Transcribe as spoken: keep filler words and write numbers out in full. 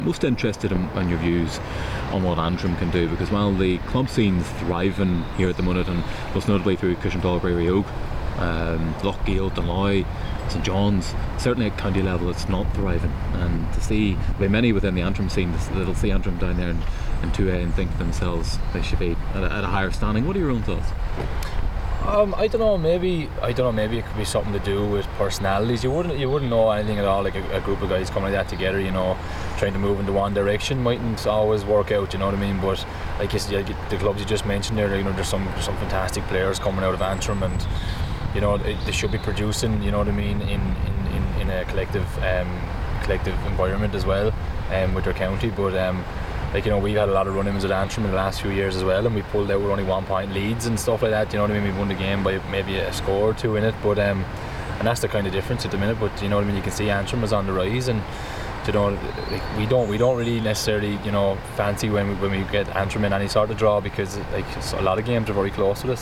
Most interested in, in your views on what Antrim can do, because while the club scene's thriving here at the minute, and most notably through Cushendall, Brary Oak, um, Lochgale, Deloy, St John's, certainly at county level it's not thriving, and to see by many within the Antrim scene that'll see Antrim down there in, in two A and think to themselves they should be at a, at a higher standing. What are your own thoughts? Um, I don't know. Maybe I don't know. Maybe it could be something to do with personalities. You wouldn't, you wouldn't know anything at all. Like a, a group of guys coming like that together, you know, trying to move into one direction mightn't always work out. You know what I mean? But like you said, the clubs you just mentioned there, you know, there's some some fantastic players coming out of Antrim, and you know it, they should be producing. You know what I mean? In in, in, in a collective um, collective environment as well, um, with their county. But um, like, you know, we've had a lot of run-ins at Antrim in the last few years as well, and we pulled out with only one point leads and stuff like that. You know what I mean? We won the game by maybe a score or two in it, but um, and that's the kind of difference at the minute. But you know what I mean? You can see Antrim is on the rise, and you know, like, we don't we don't really necessarily, you know, fancy when we when we get Antrim in any sort of draw, because like a lot of games are very close to us.